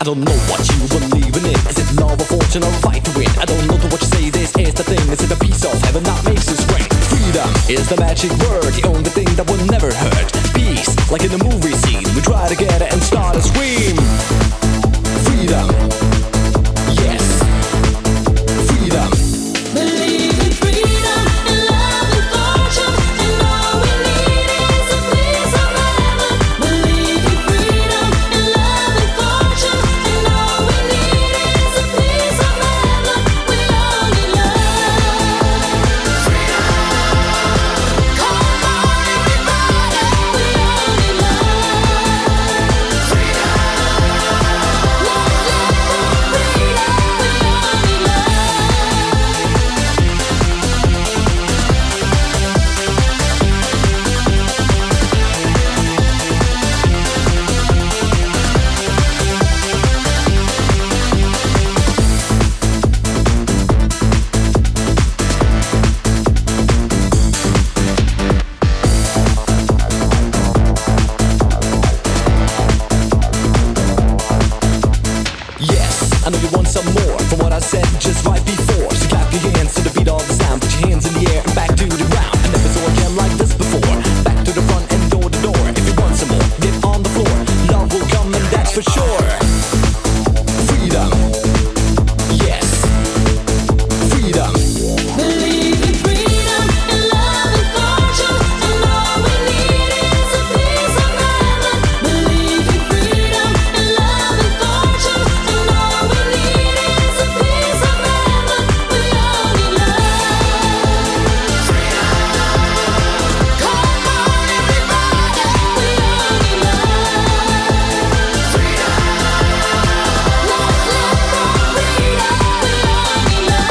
don't know what you believe in. Is it love or fortune or a fight to win? I don't know to what you say, this is the thing. Is it a piece of heaven that makes us ring? Freedom is the magic word, the only thing that will never hurt. Peace, like in the movie scene, we try to get it and start a scream. Freedom, yes, freedom. Believe in freedom and love and fortune, and all we need is a piece of heaven. Believe in freedom and love and fortune, and all we need is a piece of heaven. We all need love. Freedom. Come on, everybody. We all need love. Freedom. Let's live for freedom. We all need love. Yes, I know you want some more from what I said just right before. So clap your hands to the beat of the sound. Put your hands in the air and back to the ground. I never saw a jam like this before. Back to the front and door to door. If you want some more, get on the floor. Love will come and that's for sure. Freedom, yes, freedom. Believe in freedom and love and fortune, and all we need is a piece of heaven. Believe in freedom and love and fortune, and all we need is a piece of heaven. We all need love. Freedom. Come on, everybody. We all need love. Freedom. Let's live for freedom. We all need love.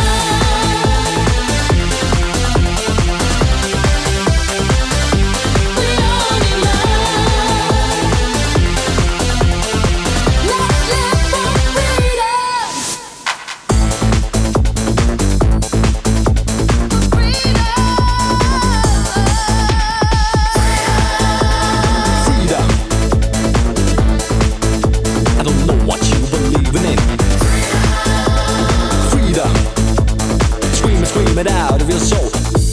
We all need love. Let's live for freedom. Freedom. I don't know what you believe in. Freedom. Scream it, scream it out of your soul.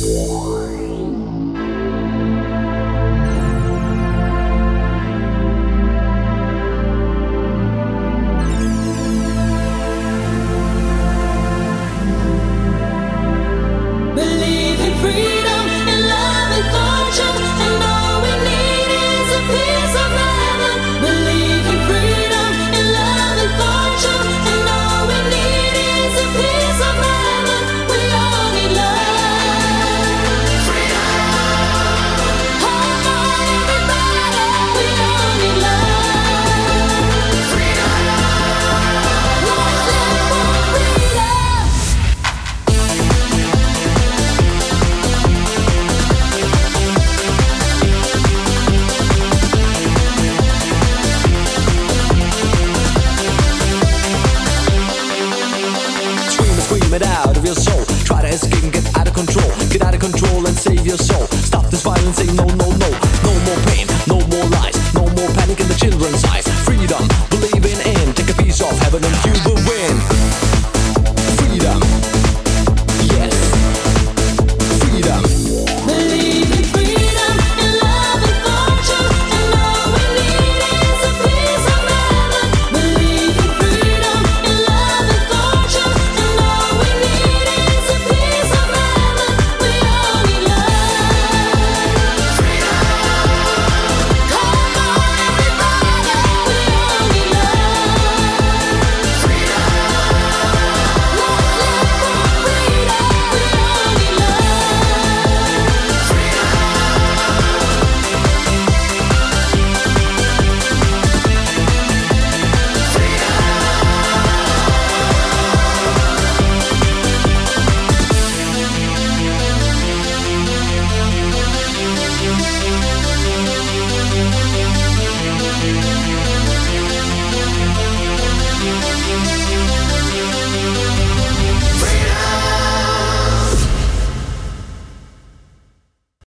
Believe in freedom and love and fortune, and all we need is a piece of heaven. Believe in freedom and love and fortune, and all we need is a piece of heaven. We all need love. Freedom. Come on, everybody. We all need love. Freedom. Let's live for freedom. Scream it out of your soul. Try to escape and get out of control. Get out of control and save your soul. Stop this violence, say no, no, no.